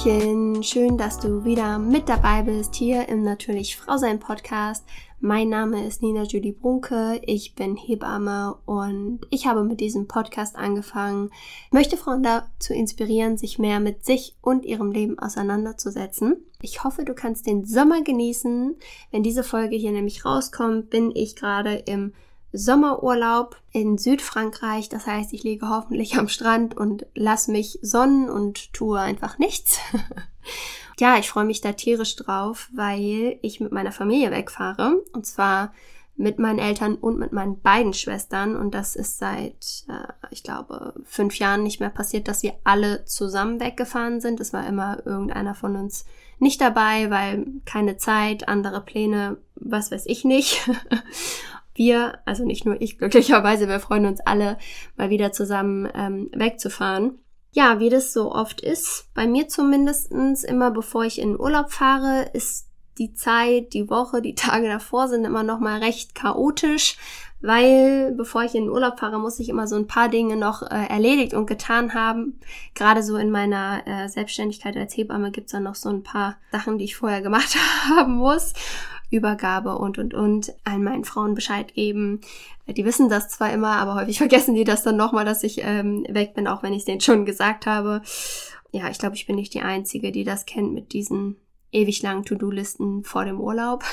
Hallöchen, schön, dass du wieder mit dabei bist hier im Natürlich Frau sein Podcast. Mein Name ist Nina Julie Brunke, ich bin Hebamme und ich habe mit diesem Podcast angefangen, möchte Frauen dazu inspirieren, sich mehr mit sich und ihrem Leben auseinanderzusetzen. Ich hoffe, du kannst den Sommer genießen. Wenn diese Folge hier nämlich rauskommt, bin ich gerade im Sommerurlaub in Südfrankreich. Das heißt, ich liege hoffentlich am Strand und lasse mich sonnen und tue einfach nichts. Ja, ich freue mich da tierisch drauf, weil ich mit meiner Familie wegfahre. Und zwar mit meinen Eltern und mit meinen beiden Schwestern. Und das ist seit, ich glaube, 5 Jahren nicht mehr passiert, dass wir alle zusammen weggefahren sind. Es war immer irgendeiner von uns nicht dabei, weil keine Zeit, andere Pläne, was weiß ich nicht. Wir, also nicht nur ich glücklicherweise, wir freuen uns alle, mal wieder zusammen wegzufahren. Ja, wie das so oft ist, bei mir zumindestens immer bevor ich in den Urlaub fahre, ist die Zeit, die Woche, die Tage davor sind immer noch mal recht chaotisch, weil bevor ich in den Urlaub fahre, muss ich immer so ein paar Dinge noch erledigt und getan haben. Gerade so in meiner Selbstständigkeit als Hebamme gibt's dann noch so ein paar Sachen, die ich vorher gemacht haben muss. Übergabe und allen meinen Frauen Bescheid geben. Die wissen das zwar immer, aber häufig vergessen die das dann nochmal, dass ich weg bin, auch wenn ich es denen schon gesagt habe. Ja, ich glaube, ich bin nicht die Einzige, die das kennt mit diesen ewig langen To-Do-Listen vor dem Urlaub.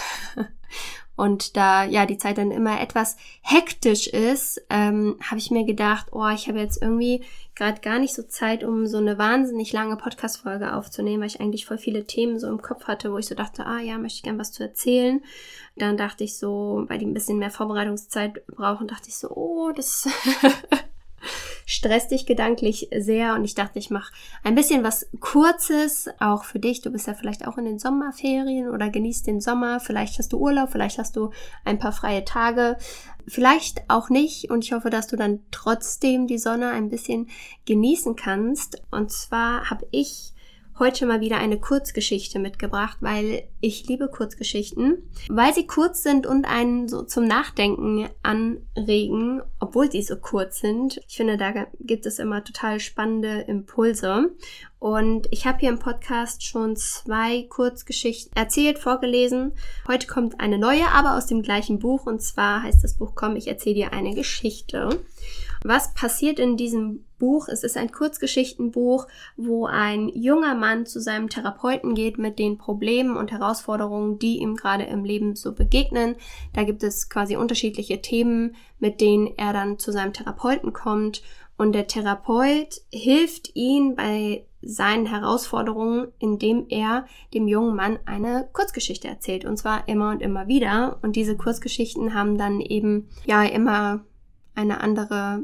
Und da ja die Zeit dann immer etwas hektisch ist, habe ich mir gedacht, ich habe jetzt irgendwie gerade gar nicht so Zeit, um so eine wahnsinnig lange Podcast-Folge aufzunehmen, weil ich eigentlich voll viele Themen so im Kopf hatte, wo ich so dachte, möchte ich gern was zu erzählen. Dann dachte ich so, weil die ein bisschen mehr Vorbereitungszeit brauchen, dachte ich so, das stresst dich gedanklich sehr und ich dachte, ich mache ein bisschen was Kurzes, auch für dich. Du bist ja vielleicht auch in den Sommerferien oder genießt den Sommer. Vielleicht hast du Urlaub, vielleicht hast du ein paar freie Tage, vielleicht auch nicht. Und ich hoffe, dass du dann trotzdem die Sonne ein bisschen genießen kannst. Und zwar habe ich heute mal wieder eine Kurzgeschichte mitgebracht, weil ich liebe Kurzgeschichten, weil sie kurz sind und einen so zum Nachdenken anregen, obwohl sie so kurz sind. Ich finde, da gibt es immer total spannende Impulse. Und ich habe hier im Podcast schon 2 Kurzgeschichten erzählt, vorgelesen. Heute kommt eine neue, aber aus dem gleichen Buch. Und zwar heißt das Buch, komm, ich erzähle dir eine Geschichte. Was passiert in diesem Buch? Es ist ein Kurzgeschichtenbuch, wo ein junger Mann zu seinem Therapeuten geht mit den Problemen und Herausforderungen, die ihm gerade im Leben so begegnen. Da gibt es quasi unterschiedliche Themen, mit denen er dann zu seinem Therapeuten kommt. Und der Therapeut hilft ihm bei seinen Herausforderungen, indem er dem jungen Mann eine Kurzgeschichte erzählt. Und zwar immer und immer wieder. Und diese Kurzgeschichten haben dann eben immer eine andere,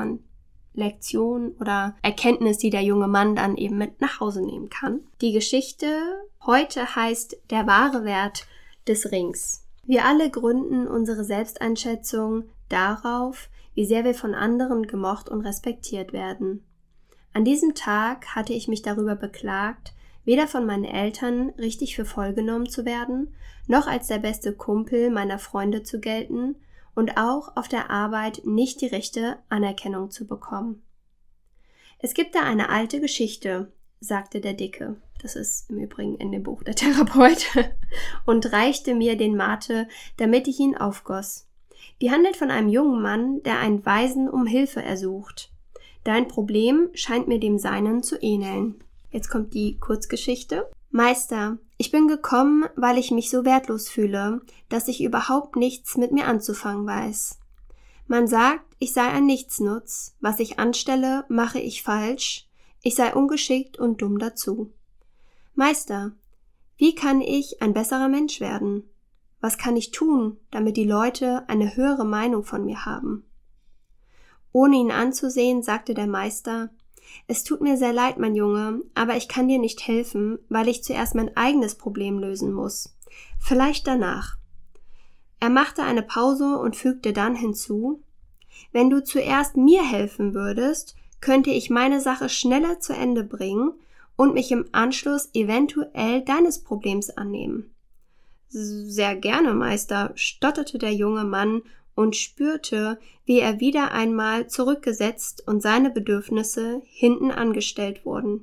Lektion oder Erkenntnis, die der junge Mann dann eben mit nach Hause nehmen kann. Die Geschichte heute heißt Der wahre Wert des Rings. Wir alle gründen unsere Selbsteinschätzung darauf, wie sehr wir von anderen gemocht und respektiert werden. An diesem Tag hatte ich mich darüber beklagt, weder von meinen Eltern richtig für voll genommen zu werden, noch als der beste Kumpel meiner Freunde zu gelten, und auch auf der Arbeit nicht die rechte Anerkennung zu bekommen. Es gibt da eine alte Geschichte, sagte der Dicke, das ist im Übrigen in dem Buch der Therapeut, und reichte mir den Mate, damit ich ihn aufgoss. Die handelt von einem jungen Mann, der einen Weisen um Hilfe ersucht. Dein Problem scheint mir dem seinen zu ähneln. Jetzt kommt die Kurzgeschichte. Meister, ich bin gekommen, weil ich mich so wertlos fühle, dass ich überhaupt nichts mit mir anzufangen weiß. Man sagt, ich sei ein Nichtsnutz, was ich anstelle, mache ich falsch, ich sei ungeschickt und dumm dazu. Meister, wie kann ich ein besserer Mensch werden? Was kann ich tun, damit die Leute eine höhere Meinung von mir haben? Ohne ihn anzusehen, sagte der Meister, es tut mir sehr leid, mein Junge, aber ich kann dir nicht helfen, weil ich zuerst mein eigenes Problem lösen muss. Vielleicht danach. Er machte eine Pause und fügte dann hinzu, wenn du zuerst mir helfen würdest, könnte ich meine Sache schneller zu Ende bringen und mich im Anschluss eventuell deines Problems annehmen. Sehr gerne, Meister, stotterte der junge Mann und spürte, wie er wieder einmal zurückgesetzt und seine Bedürfnisse hinten angestellt wurden.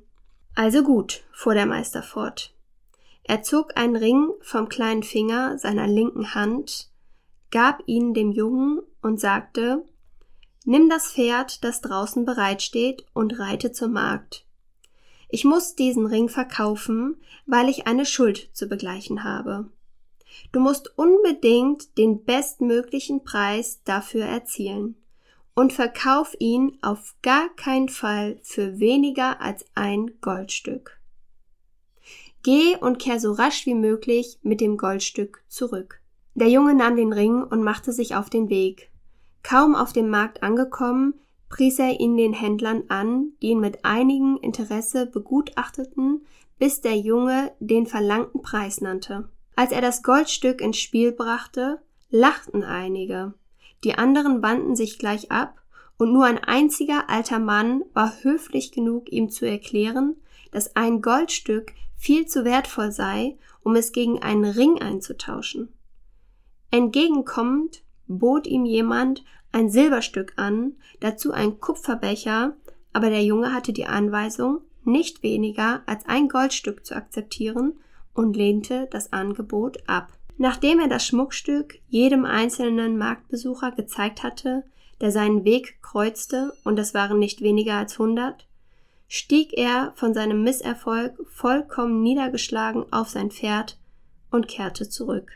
Also gut, fuhr der Meister fort. Er zog einen Ring vom kleinen Finger seiner linken Hand, gab ihn dem Jungen und sagte: Nimm das Pferd, das draußen bereitsteht, und reite zum Markt. Ich muss diesen Ring verkaufen, weil ich eine Schuld zu begleichen habe. Du musst unbedingt den bestmöglichen Preis dafür erzielen und verkauf ihn auf gar keinen Fall für weniger als ein Goldstück. Geh und kehr so rasch wie möglich mit dem Goldstück zurück. Der Junge nahm den Ring und machte sich auf den Weg. Kaum auf dem Markt angekommen, pries er ihn den Händlern an, die ihn mit einigem Interesse begutachteten, bis der Junge den verlangten Preis nannte. Als er das Goldstück ins Spiel brachte, lachten einige. Die anderen wandten sich gleich ab, und nur ein einziger alter Mann war höflich genug, ihm zu erklären, dass ein Goldstück viel zu wertvoll sei, um es gegen einen Ring einzutauschen. Entgegenkommend bot ihm jemand ein Silberstück an, dazu ein Kupferbecher, aber der Junge hatte die Anweisung, nicht weniger als ein Goldstück zu akzeptieren und lehnte das Angebot ab. Nachdem er das Schmuckstück jedem einzelnen Marktbesucher gezeigt hatte, der seinen Weg kreuzte, und es waren nicht weniger als 100, stieg er von seinem Misserfolg vollkommen niedergeschlagen auf sein Pferd und kehrte zurück.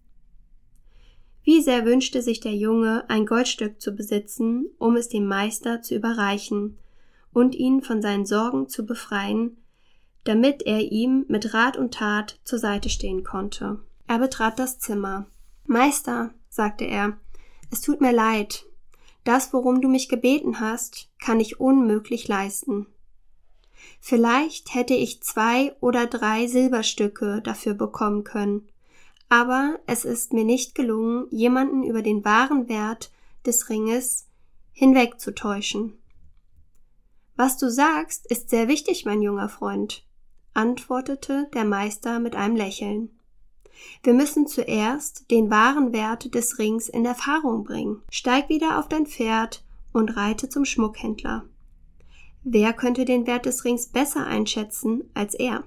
Wie sehr wünschte sich der Junge, ein Goldstück zu besitzen, um es dem Meister zu überreichen und ihn von seinen Sorgen zu befreien, damit er ihm mit Rat und Tat zur Seite stehen konnte. Er betrat das Zimmer. »Meister«, sagte er, »es tut mir leid. Das, worum du mich gebeten hast, kann ich unmöglich leisten. Vielleicht hätte ich 2 oder 3 Silberstücke dafür bekommen können, aber es ist mir nicht gelungen, jemanden über den wahren Wert des Ringes hinwegzutäuschen.« »Was du sagst, ist sehr wichtig, mein junger Freund«, antwortete der Meister mit einem Lächeln. »Wir müssen zuerst den wahren Wert des Rings in Erfahrung bringen. Steig wieder auf dein Pferd und reite zum Schmuckhändler. Wer könnte den Wert des Rings besser einschätzen als er?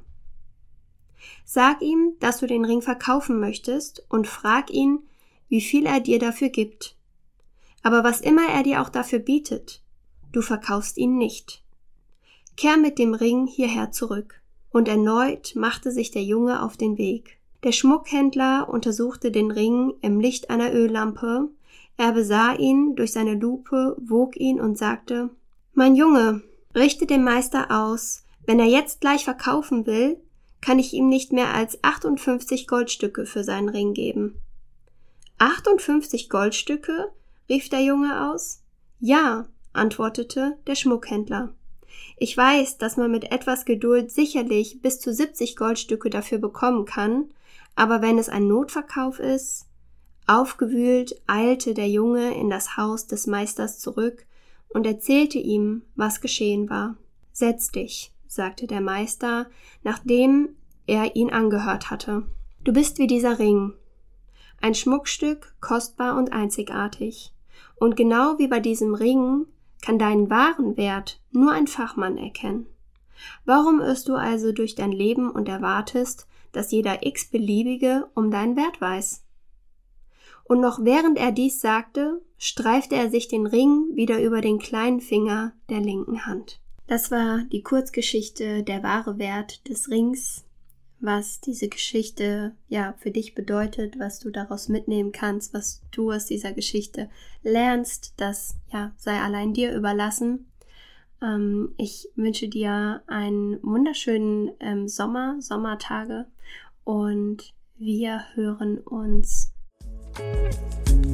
Sag ihm, dass du den Ring verkaufen möchtest, und frag ihn, wie viel er dir dafür gibt. Aber was immer er dir auch dafür bietet, du verkaufst ihn nicht. Kehr mit dem Ring hierher zurück.« Und erneut machte sich der Junge auf den Weg. Der Schmuckhändler untersuchte den Ring im Licht einer Öllampe. Er besah ihn durch seine Lupe, wog ihn und sagte: »Mein Junge, richte dem Meister aus. Wenn er jetzt gleich verkaufen will, kann ich ihm nicht mehr als 58 Goldstücke für seinen Ring geben.« »58 Goldstücke?« rief der Junge aus. »Ja«, antwortete der Schmuckhändler. »Ich weiß, dass man mit etwas Geduld sicherlich bis zu 70 Goldstücke dafür bekommen kann, aber wenn es ein Notverkauf ist...« Aufgewühlt eilte der Junge in das Haus des Meisters zurück und erzählte ihm, was geschehen war. »Setz dich«, sagte der Meister, nachdem er ihn angehört hatte. »Du bist wie dieser Ring. Ein Schmuckstück, kostbar und einzigartig. Und genau wie bei diesem Ring kann deinen wahren Wert nur ein Fachmann erkennen. Warum irrst du also durch dein Leben und erwartest, dass jeder x-Beliebige um deinen Wert weiß?« Und noch während er dies sagte, streifte er sich den Ring wieder über den kleinen Finger der linken Hand. Das war die Kurzgeschichte Der wahre Wert des Rings, was diese Geschichte für dich bedeutet, was du daraus mitnehmen kannst, was du aus dieser Geschichte lernst, das sei allein dir überlassen. Ich wünsche dir einen wunderschönen Sommertage, und wir hören uns